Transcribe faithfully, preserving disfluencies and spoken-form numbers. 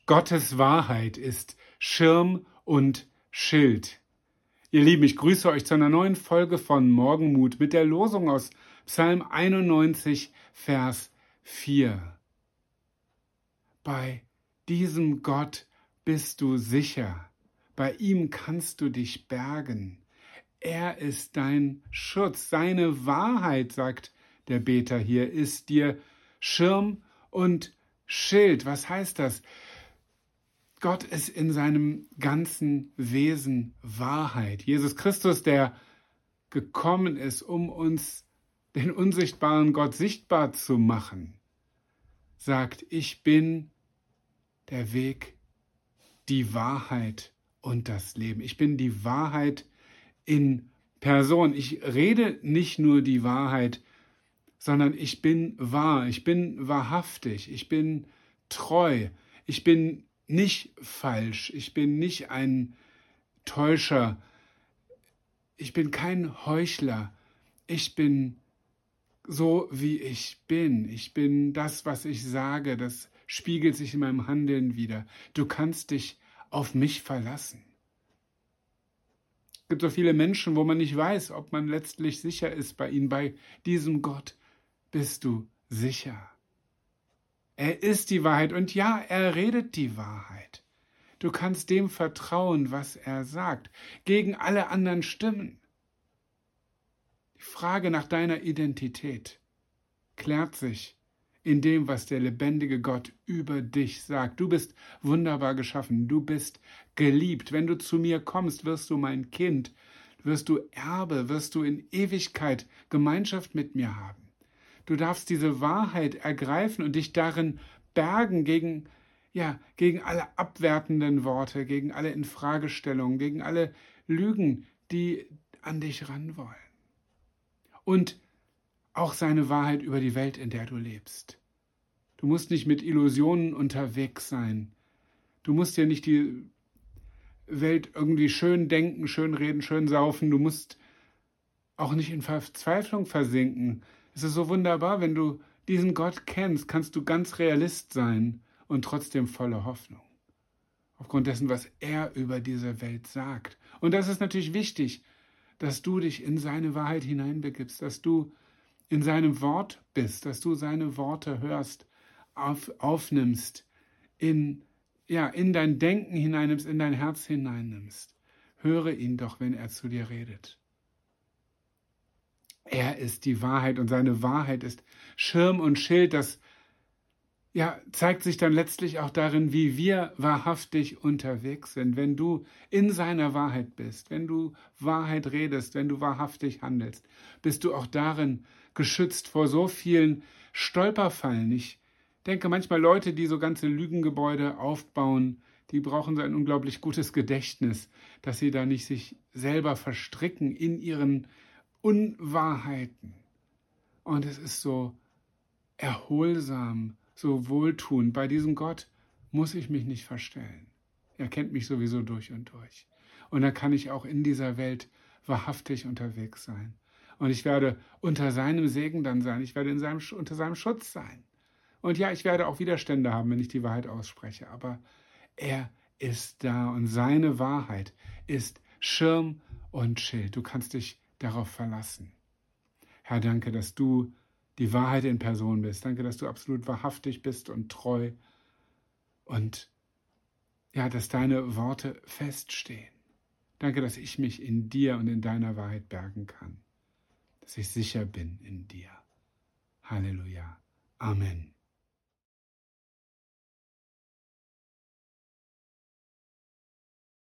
Gottes Wahrheit ist Schirm und Schild. Ihr Lieben, ich grüße euch zu einer neuen Folge von Morgenmut mit der Losung aus Psalm einundneunzig, Vers vier. Bei diesem Gott bist du sicher, bei ihm kannst du dich bergen. Er ist dein Schutz, seine Wahrheit, sagt der Beter hier, ist dir Schirm und Schild. Was heißt das? Gott ist in seinem ganzen Wesen Wahrheit. Jesus Christus, der gekommen ist, um uns den unsichtbaren Gott sichtbar zu machen, sagt, ich bin der Weg, die Wahrheit und das Leben. Ich bin die Wahrheit in Person. Ich rede nicht nur die Wahrheit, sondern ich bin wahr, ich bin wahrhaftig, ich bin treu, ich bin nicht falsch, ich bin nicht ein Täuscher, ich bin kein Heuchler, ich bin so, wie ich bin. Ich bin das, was ich sage, das spiegelt sich in meinem Handeln wider. Du kannst dich auf mich verlassen. Es gibt so viele Menschen, wo man nicht weiß, ob man letztlich sicher ist bei ihnen. Bei diesem Gott bist du sicher. Er ist die Wahrheit und ja, er redet die Wahrheit. Du kannst dem vertrauen, was er sagt, gegen alle anderen Stimmen. Die Frage nach deiner Identität klärt sich in dem, was der lebendige Gott über dich sagt. Du bist wunderbar geschaffen, du bist geliebt. Wenn du zu mir kommst, wirst du mein Kind, wirst du Erbe, wirst du in Ewigkeit Gemeinschaft mit mir haben. Du darfst diese Wahrheit ergreifen und dich darin bergen gegen, ja, gegen alle abwertenden Worte, gegen alle Infragestellungen, gegen alle Lügen, die an dich ran wollen. Und auch seine Wahrheit über die Welt, in der du lebst. Du musst nicht mit Illusionen unterwegs sein. Du musst dir nicht die Welt irgendwie schön denken, schön reden, schön saufen. Du musst auch nicht in Verzweiflung versinken. Es ist so wunderbar, wenn du diesen Gott kennst, kannst du ganz Realist sein und trotzdem voller Hoffnung. Aufgrund dessen, was er über diese Welt sagt. Und das ist natürlich wichtig, dass du dich in seine Wahrheit hineinbegibst, dass du in seinem Wort bist, dass du seine Worte hörst, auf, aufnimmst, in, ja, in dein Denken hineinnimmst, in dein Herz hineinnimmst. Höre ihn doch, wenn er zu dir redet. Er ist die Wahrheit und seine Wahrheit ist Schirm und Schild. Das ja, zeigt sich dann letztlich auch darin, wie wir wahrhaftig unterwegs sind. Wenn du in seiner Wahrheit bist, wenn du Wahrheit redest, wenn du wahrhaftig handelst, bist du auch darin geschützt vor so vielen Stolperfallen. Ich denke manchmal, Leute, die so ganze Lügengebäude aufbauen, die brauchen so ein unglaublich gutes Gedächtnis, dass sie da nicht sich selber verstricken in ihren Unwahrheiten. Und es ist so erholsam, so wohltuend. Bei diesem Gott muss ich mich nicht verstellen. Er kennt mich sowieso durch und durch. Und da kann ich auch in dieser Welt wahrhaftig unterwegs sein. Und ich werde unter seinem Segen dann sein. Ich werde in seinem, unter seinem Schutz sein. Und ja, ich werde auch Widerstände haben, wenn ich die Wahrheit ausspreche. Aber er ist da und seine Wahrheit ist Schirm und Schild. Du kannst dich darauf verlassen. Herr, danke, dass du die Wahrheit in Person bist. Danke, dass du absolut wahrhaftig bist und treu und ja, dass deine Worte feststehen. Danke, dass ich mich in dir und in deiner Wahrheit bergen kann, dass ich sicher bin in dir. Halleluja. Amen.